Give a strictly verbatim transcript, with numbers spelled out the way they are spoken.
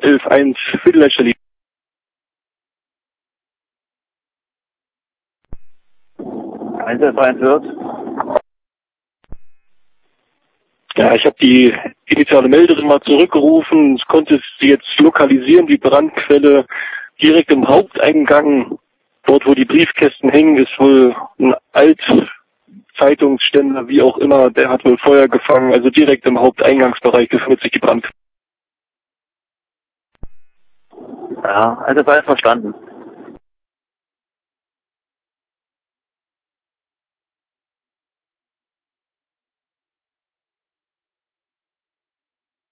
elf eins für die Leitstelle. eins elf eins wird. Ja, ich habe die initiale Melderin mal zurückgerufen. Ich konnte sie jetzt lokalisieren, die Brandquelle direkt im Haupteingang. Dort, wo die Briefkästen hängen, ist wohl ein Altzeitungsständer, wie auch immer. Der hat wohl Feuer gefangen. Also direkt im Haupteingangsbereich befindet sich die Brandquelle. Ja, also war verstanden.